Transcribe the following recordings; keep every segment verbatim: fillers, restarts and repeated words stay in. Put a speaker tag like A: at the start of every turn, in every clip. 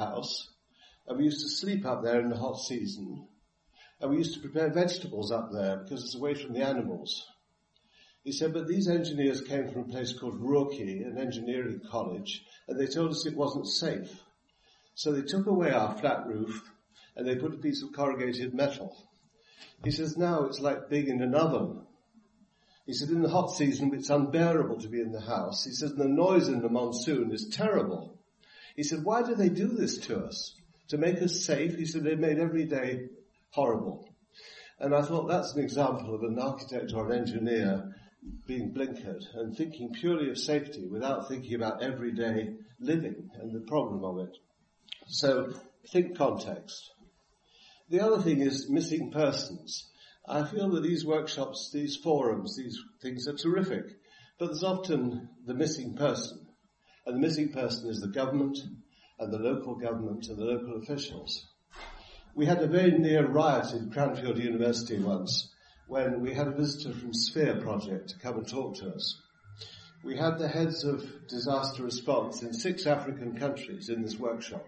A: house, and we used to sleep up there in the hot season, and we used to prepare vegetables up there because it's away from the animals. He said, but these engineers came from a place called Roorkee, an engineering college, and they told us it wasn't safe. So they took away our flat roof, and they put a piece of corrugated metal. He says, now it's like being in an oven. He said, in the hot season, it's unbearable to be in the house. He says, the noise in the monsoon is terrible. He said, why do they do this to us? To make us safe? He said, they made every day horrible. And I thought that's an example of an architect or an engineer being blinkered and thinking purely of safety without thinking about everyday living and the problem of it. So think context. The other thing is missing persons. I feel that these workshops, these forums, these things are terrific, but there's often the missing person. And the missing person is the government and the local government and the local officials. We had a very near riot in Cranfield University once when we had a visitor from Sphere Project to come and talk to us. We had the heads of disaster response in six African countries in this workshop.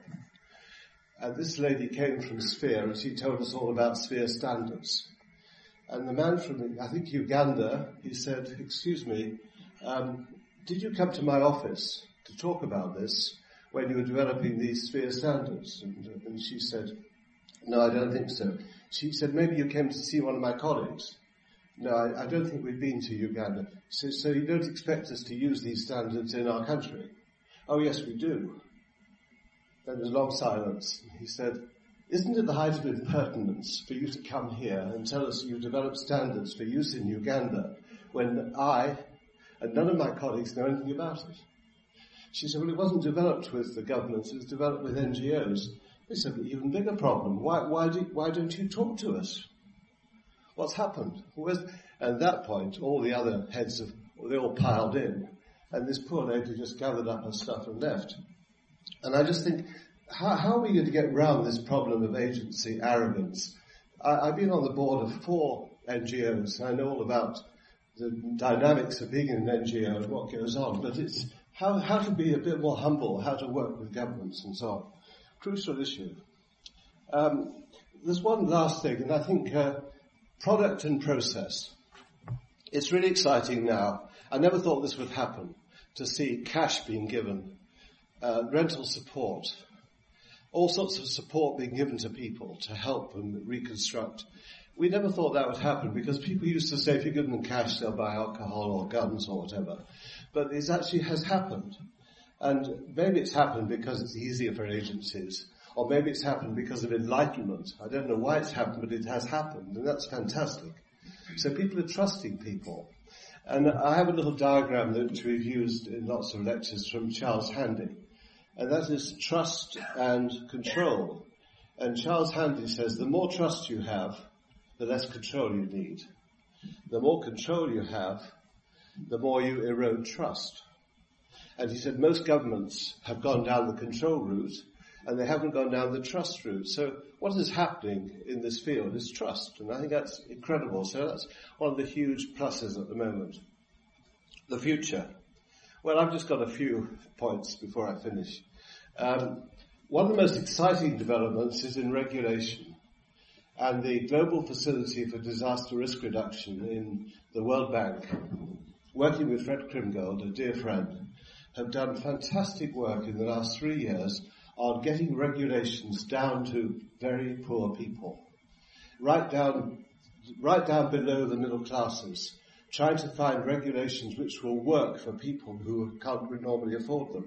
A: And this lady came from Sphere and she told us all about Sphere standards. And the man from, I think, Uganda, he said, excuse me, um, did you come to my office to talk about this when you were developing these Sphere standards? And, and she said, no, I don't think so. She said, maybe you came to see one of my colleagues. No, I, I don't think we've been to Uganda. So, so you don't expect us to use these standards in our country? Oh, yes, we do. Then there was a long silence. He said, isn't it the height of impertinence for you to come here and tell us you've developed standards for use in Uganda when I and none of my colleagues know anything about it? She said, well, it wasn't developed with the government, it was developed with N G Os. He said, an even bigger problem. Why, why, do, why don't you talk to us? What's happened? Where's, and at that point, all the other heads of, they all piled in, and this poor lady just gathered up her stuff and left. And I just think, how, how are we going to get around this problem of agency arrogance? I, I've been on the board of four N G Os. I know all about the dynamics of being in an N G O and what goes on, but it's how, how to be a bit more humble, how to work with governments and so on. Crucial issue. Um, there's one last thing, and I think uh, product and process. It's really exciting now. I never thought this would happen, to see cash being given, uh, rental support, all sorts of support being given to people to help them reconstruct. We never thought that would happen because people used to say if you give them cash, they'll buy alcohol or guns or whatever. But it actually has happened. And maybe it's happened because it's easier for agencies, or maybe it's happened because of enlightenment. I don't know why it's happened, but it has happened, and that's fantastic. So people are trusting people. And I have a little diagram that we've used in lots of lectures from Charles Handy, and that is trust and control. And Charles Handy says the more trust you have, the less control you need. The more control you have, the more you erode trust. And he said most governments have gone down the control route and they haven't gone down the trust route. So what is happening in this field is trust, and I think that's incredible. So that's one of the huge pluses at the moment. The future. Well, I've just got a few points before I finish. Um, one of the most exciting developments is in regulation. And the Global Facility for Disaster Risk Reduction in the World Bank, working with Fred Krimgold, a dear friend, have done fantastic work in the last three years on getting regulations down to very poor people, right down, right down below the middle classes, trying to find regulations which will work for people who can't normally afford them,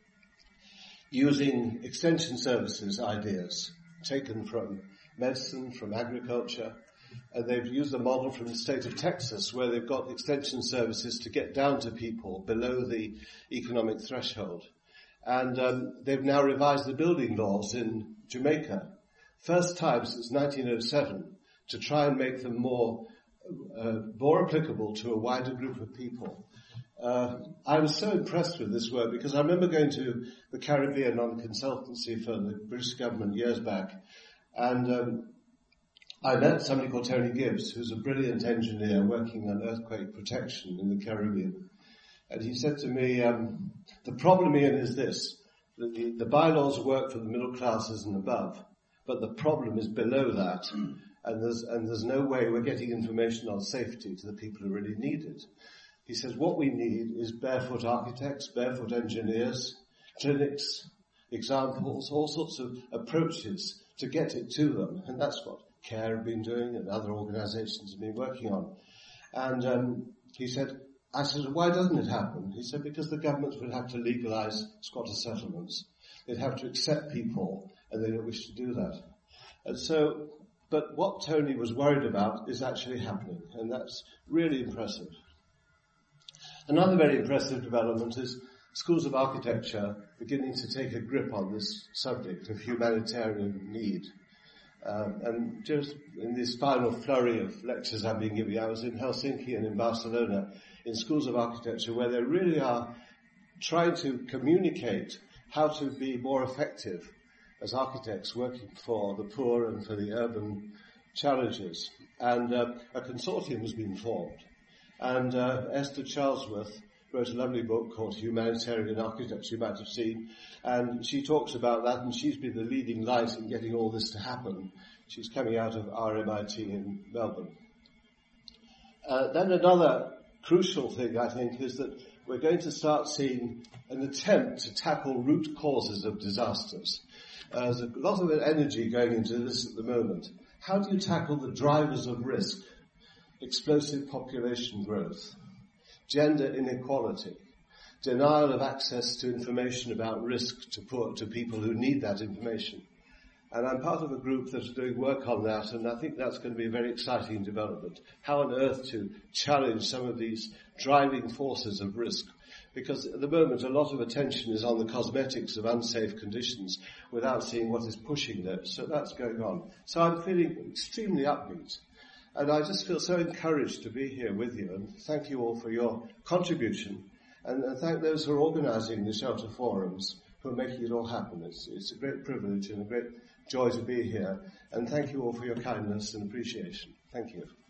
A: using extension services ideas taken from medicine, from agriculture, and they've used a model from the state of Texas where they've got extension services to get down to people below the economic threshold. And um, they've now revised the building laws in Jamaica, first time since nineteen oh seven, to try and make them more uh, more applicable to a wider group of people. Uh, I was so impressed with this work because I remember going to the Caribbean on consultancy for the British government years back, and um, I met somebody called Tony Gibbs, who's a brilliant engineer working on earthquake protection in the Caribbean. And he said to me, um, the problem, Ian, is this. The, the, the bylaws work for the middle classes and above, but the problem is below that, and there's, and there's no way we're getting information on safety to the people who really need it. He says what we need is barefoot architects, barefoot engineers, clinics, examples, all sorts of approaches to get it to them. And that's what CARE have been doing and other organisations have been working on. And um, he said, I said, why doesn't it happen? He said, because the government would have to legalise squatter settlements. They'd have to accept people, and they don't wish to do that. And so, but what Tony was worried about is actually happening, and that's really impressive. Another very impressive development is schools of architecture beginning to take a grip on this subject of humanitarian need. Um, and just in this final flurry of lectures I've been giving, I was in Helsinki and in Barcelona in schools of architecture where they really are trying to communicate how to be more effective as architects working for the poor and for the urban challenges. And uh, a consortium has been formed. And uh, Esther Charlesworth wrote a lovely book called Humanitarian Architecture, you might have seen, and she talks about that, and she's been the leading light in getting all this to happen. She's coming out of R M I T in Melbourne. Uh, then another crucial thing, I think, is that we're going to start seeing an attempt to tackle root causes of disasters. Uh, there's a lot of energy going into this at the moment. How do you tackle the drivers of risk? Explosive population growth, gender inequality, denial of access to information about risk to poor, to people who need that information. And I'm part of a group that's doing work on that, and I think that's going to be a very exciting development. How on earth to challenge some of these driving forces of risk? Because at the moment a lot of attention is on the cosmetics of unsafe conditions without seeing what is pushing those. So that's going on. So I'm feeling extremely upbeat. And I just feel so encouraged to be here with you, and thank you all for your contribution, and, and thank those who are organising the Shelter Forums, who are making it all happen. It's, it's a great privilege and a great joy to be here, and thank you all for your kindness and appreciation. Thank you.